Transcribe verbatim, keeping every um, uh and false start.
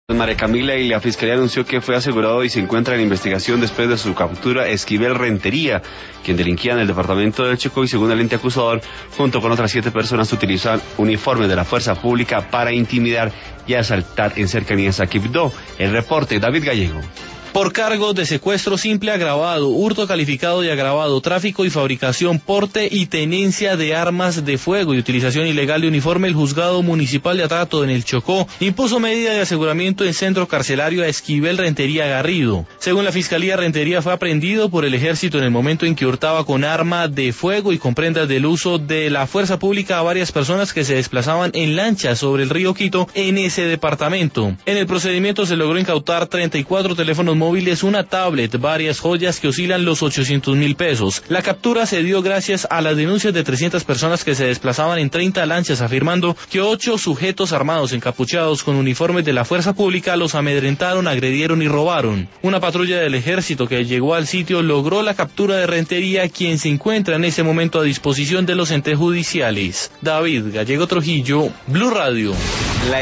María Camila, y la Fiscalía anunció que fue asegurado y se encuentra en investigación después de su captura Esquivel Rentería, quien delinquía en el departamento del Chocó y según el ente acusador, junto con otras siete personas utilizan uniformes de la fuerza pública para intimidar y asaltar en cercanías a Quibdó. El reporte, David Gallego. Por cargos de secuestro simple agravado, hurto calificado y agravado, tráfico y fabricación, porte y tenencia de armas de fuego y utilización ilegal de uniforme, el Juzgado Municipal de Atrato en el Chocó impuso medida de aseguramiento en centro carcelario a Esquivel Rentería Garrido. Según la Fiscalía, Rentería fue aprehendido por el Ejército en el momento en que hurtaba con arma de fuego y con prendas del uso de la fuerza pública a varias personas que se desplazaban en lanchas sobre el río Quito en ese departamento. En el procedimiento se logró incautar treinta y cuatro teléfonos móviles móviles, una tablet, varias joyas que oscilan los ochocientos mil pesos. La captura se dio gracias a las denuncias de trescientas personas que se desplazaban en treinta lanchas, afirmando que ocho sujetos armados encapuchados con uniformes de la fuerza pública los amedrentaron, agredieron y robaron. Una patrulla del ejército que llegó al sitio logró la captura de Rentería, quien se encuentra en ese momento a disposición de los entes judiciales. David Gallego Trujillo, Blue Radio.